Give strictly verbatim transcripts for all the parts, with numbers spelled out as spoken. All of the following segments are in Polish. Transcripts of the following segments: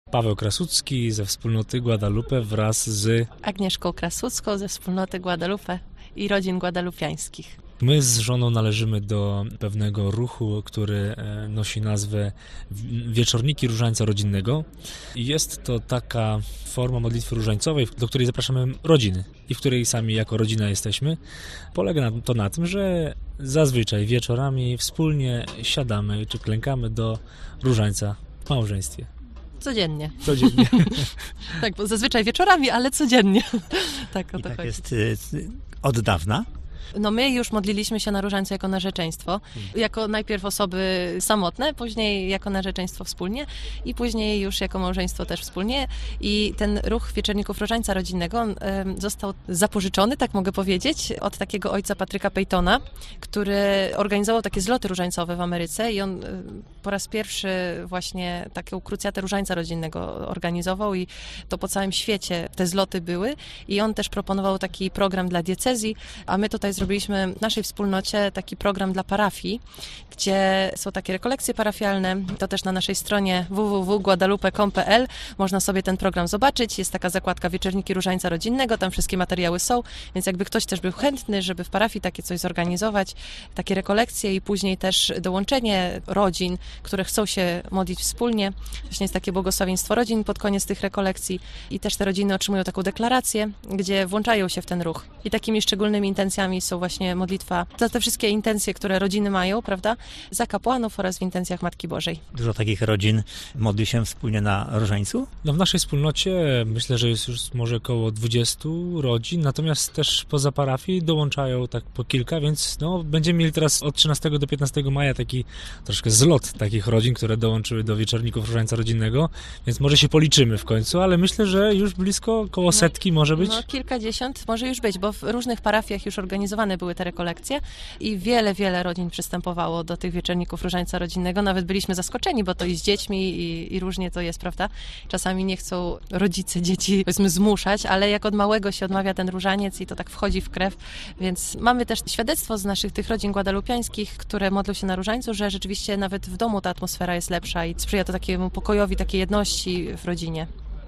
Paweł Krasucki ze wspólnoty Guadalupe wraz z Agnieszką Krasucką ze wspólnoty Guadalupe i rodzin guadalupiańskich. My z żoną należymy do pewnego ruchu, który nosi nazwę Wieczorniki Różańca Rodzinnego. Jest to taka forma modlitwy różańcowej, do której zapraszamy rodziny i w której sami jako rodzina jesteśmy. Polega to na tym, że zazwyczaj wieczorami wspólnie siadamy czy klękamy do różańca w małżeństwie. Codziennie. Codziennie. Tak, bo zazwyczaj wieczorami, ale codziennie. Tak o I to tak chodzi. jest y, od dawna? No my już modliliśmy się na różańcu jako narzeczeństwo. Jako najpierw osoby samotne, później jako narzeczeństwo wspólnie i później już jako małżeństwo też wspólnie. I ten ruch Wieczorników Różańca Rodzinnego on, e, został zapożyczony, tak mogę powiedzieć, od takiego ojca Patryka Peytona, który organizował takie zloty różańcowe w Ameryce i on e, po raz pierwszy właśnie taką krucjatę różańca rodzinnego organizował i to po całym świecie te zloty były i on też proponował taki program dla diecezji, a my tutaj zrobiliśmy w naszej wspólnocie taki program dla parafii, gdzie są takie rekolekcje parafialne. To też na naszej stronie w w w kropka guadalupe kropka com kropka p l można sobie ten program zobaczyć. Jest taka zakładka Wieczorniki Różańca Rodzinnego, tam wszystkie materiały są, więc jakby ktoś też był chętny, żeby w parafii takie coś zorganizować, takie rekolekcje i później też dołączenie rodzin, które chcą się modlić wspólnie. Właśnie jest takie błogosławieństwo rodzin pod koniec tych rekolekcji i też te rodziny otrzymują taką deklarację, gdzie włączają się w ten ruch. I takimi szczególnymi intencjami są właśnie modlitwa za te wszystkie intencje, które rodziny mają, prawda, za kapłanów oraz w intencjach Matki Bożej. Dużo takich rodzin modli się wspólnie na różańcu? No w naszej wspólnocie myślę, że jest już może około dwudziestu rodzin, natomiast też poza parafii dołączają tak po kilka, więc no będziemy mieli teraz od trzynastego do piętnastego maja taki troszkę zlot takich rodzin, które dołączyły do Wieczorników Różańca Rodzinnego, więc może się policzymy w końcu, ale myślę, że już blisko koło setki może być. No kilkadziesiąt może już być, bo w różnych parafiach już organizowane były te rekolekcje i wiele, wiele rodzin przystępowało do tych Wieczorników Różańca Rodzinnego. Nawet byliśmy zaskoczeni, bo to i z dziećmi i, i różnie to jest, prawda? Czasami nie chcą rodzice dzieci, powiedzmy, zmuszać, ale jak od małego się odmawia ten różaniec i to tak wchodzi w krew, więc mamy też świadectwo z naszych tych rodzin guadalupiańskich, które modlą się na różańcu, że rzeczywiście nawet w domu ta atmosfera jest lepsza i sprzyja to takiemu pokojowi, takiej jedności w rodzinie.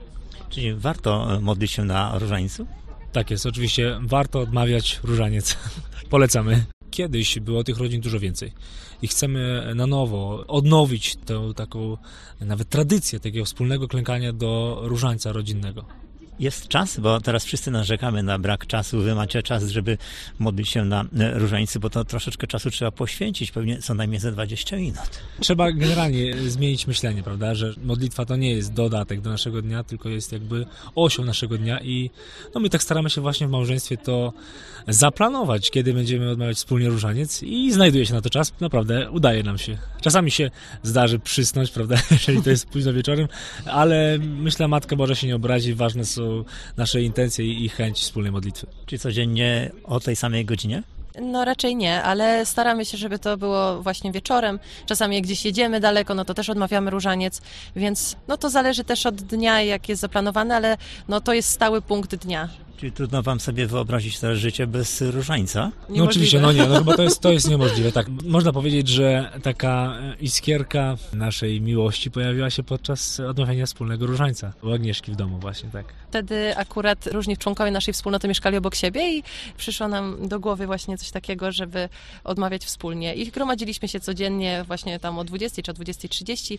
Czyli warto modlić się na różańcu? Tak jest, oczywiście warto odmawiać różaniec. Polecamy. Kiedyś było tych rodzin dużo więcej i chcemy na nowo odnowić tę taką nawet tradycję takiego wspólnego klękania do różańca rodzinnego. Jest czas, bo teraz wszyscy narzekamy na brak czasu. Wy macie czas, żeby modlić się na różańcu, bo to troszeczkę czasu trzeba poświęcić, pewnie co najmniej za dwadzieścia minut. Trzeba generalnie zmienić myślenie, prawda, że modlitwa to nie jest dodatek do naszego dnia, tylko jest jakby osią naszego dnia i no my tak staramy się właśnie w małżeństwie to zaplanować, kiedy będziemy odmawiać wspólnie różaniec i znajduje się na to czas, naprawdę udaje nam się. Czasami się zdarzy przysnąć, prawda, jeżeli to jest późno wieczorem, ale myślę, Matka Boża się nie obrazi, ważne są nasze intencje i chęć wspólnej modlitwy. Czy codziennie o tej samej godzinie? No raczej nie, ale staramy się, żeby to było właśnie wieczorem. Czasami jak gdzieś jedziemy daleko, no to też odmawiamy różaniec, więc no to zależy też od dnia, jak jest zaplanowane, ale no to jest stały punkt dnia. Czyli trudno wam sobie wyobrazić teraz życie bez różańca? No oczywiście, no nie, no bo to jest, to jest niemożliwe. Tak, można powiedzieć, że taka iskierka naszej miłości pojawiła się podczas odmawiania wspólnego różańca u Agnieszki w domu właśnie, tak. Wtedy akurat różni członkowie naszej wspólnoty mieszkali obok siebie i przyszło nam do głowy właśnie coś takiego, żeby odmawiać wspólnie. I gromadziliśmy się codziennie właśnie tam o dwudziestej czy o dwudziestej trzydzieści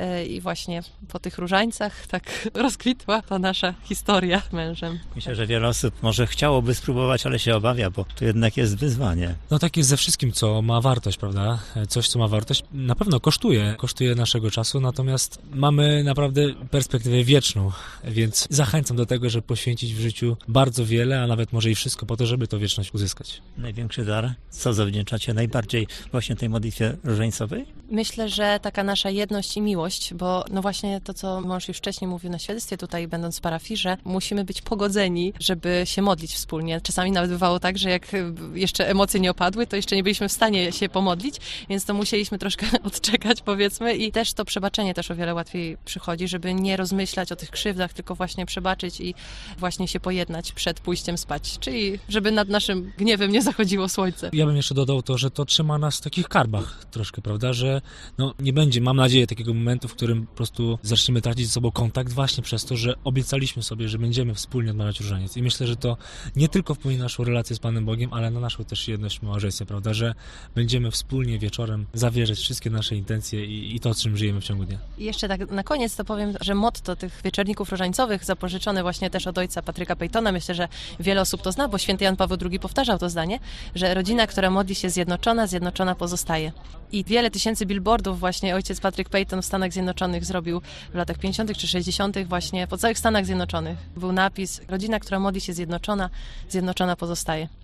i właśnie po tych różańcach tak rozkwitła ta nasza historia z mężem. Myślę, że wiele osób może chciałoby spróbować, ale się obawia, bo to jednak jest wyzwanie. No tak jest ze wszystkim, co ma wartość, prawda? Coś, co ma wartość, na pewno kosztuje, kosztuje naszego czasu, natomiast mamy naprawdę perspektywę wieczną, więc zachęcam do tego, żeby poświęcić w życiu bardzo wiele, a nawet może i wszystko po to, żeby tę wieczność uzyskać. Największy dar, co zawdzięczacie najbardziej właśnie tej modlitwie różańcowej? Myślę, że taka nasza jedność i miłość, bo no właśnie to, co mąż już wcześniej mówił na świadectwie tutaj, będąc w parafii, że musimy być pogodzeni, żeby żeby się modlić wspólnie. Czasami nawet bywało tak, że jak jeszcze emocje nie opadły, to jeszcze nie byliśmy w stanie się pomodlić, więc to musieliśmy troszkę odczekać, powiedzmy, i też to przebaczenie też o wiele łatwiej przychodzi, żeby nie rozmyślać o tych krzywdach, tylko właśnie przebaczyć i właśnie się pojednać przed pójściem spać, czyli żeby nad naszym gniewem nie zachodziło słońce. Ja bym jeszcze dodał to, że to trzyma nas w takich karbach troszkę, prawda, że no nie będzie, mam nadzieję, takiego momentu, w którym po prostu zaczniemy tracić ze sobą kontakt właśnie przez to, że obiecaliśmy sobie, że będziemy wspólnie odmawiać różaniec. I myślę, że to nie tylko wpłynie na naszą relację z Panem Bogiem, ale na naszą też jedność w małżeństwie, prawda, że będziemy wspólnie wieczorem zawierać wszystkie nasze intencje i, i to, czym żyjemy w ciągu dnia. I jeszcze tak na koniec to powiem, że motto tych wieczorników różańcowych, zapożyczone właśnie też od ojca Patryka Peytona, myślę, że wiele osób to zna, bo święty Jan Paweł drugi powtarzał to zdanie, że rodzina, która modli się zjednoczona, zjednoczona pozostaje. I wiele tysięcy billboardów właśnie ojciec Patryk Peyton w Stanach Zjednoczonych zrobił w latach pięćdziesiątych czy sześćdziesiątych właśnie po całych Stanach Zjednoczonych. Był napis: rodzina, która modli się zjednoczona, zjednoczona pozostaje.